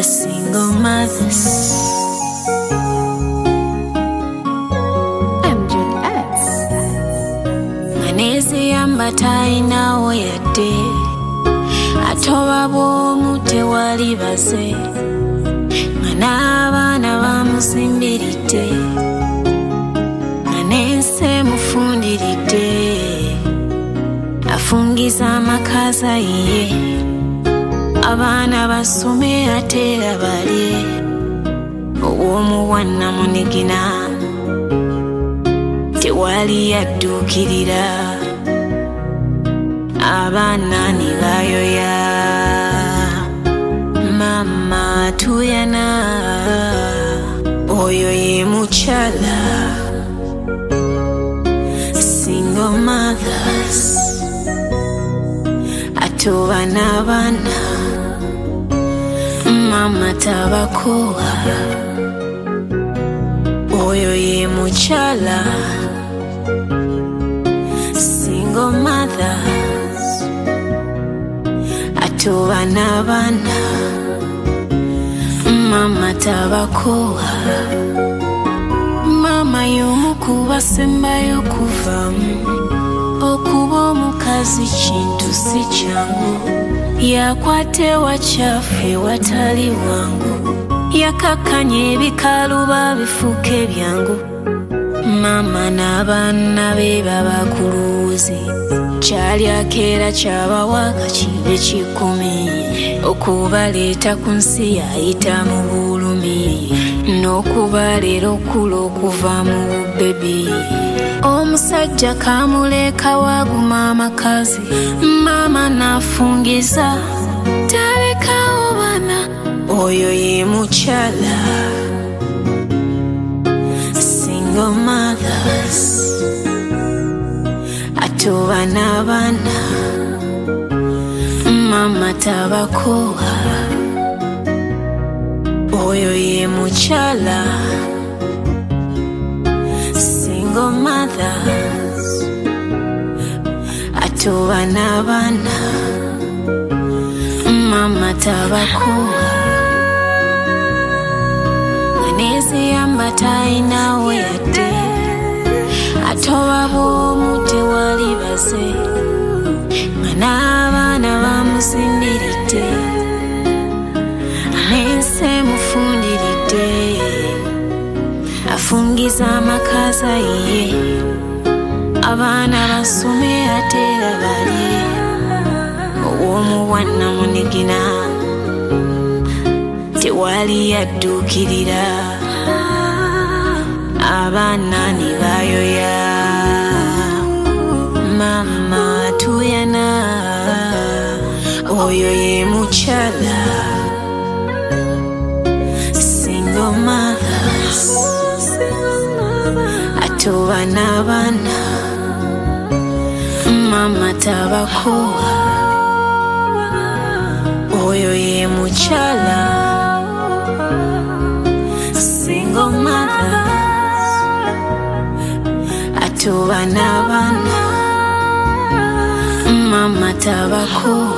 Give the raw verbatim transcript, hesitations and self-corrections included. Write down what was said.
single mothers. M J X Manezi yambataina oyade atoba bomu tewali base Mana abana bamusimbirite Manense mufundirite Afungiza amakaza iye Abana basome atera bali Owomu wana munigina Tewali yaddukirira Abana nibayoya Mama tuyana Oyo ye muchala Single mothers Atuba n'abana Mama tabakuwa Oyo ye muchala Single mothers Atuba n'abana Mama tabakuwa Mama yomukuba semba yokuvamu Okuba omukazi kintu si kyangu Yakwate wachafe watali wangu Yakakanye ebikalu babifuke byangu Mama n'abaana be babakuluzi Kyali akera kyabawaka kibe kikumi Okubaleeta ku nsi yayita mu bulumi N'okubaleera okula okuva mu bubebi Omusajja kamuleka waguma amakazi Mama nafungiza talekawo bana Oyo ye muchala Single mothers Atuba n'abana Mama tabakuwa Oyo ye muchala Single mothers Atuba n'abana Mama tabakuwa Manezi yambataina oyade Atoba bomu tewali base Mana abana bamusimbirite Anense mufundirite Afungiza amakaza iye Abana basome atera bali Owomu wana munigina Tewali yaddukirira Abana nibayoya Mama tuyana Oyo ye muchala Single mothers Atuba n'abana Mama tabakuwa Oyo ye muchala Single mothers Atuba n'abana Mama tabakuwa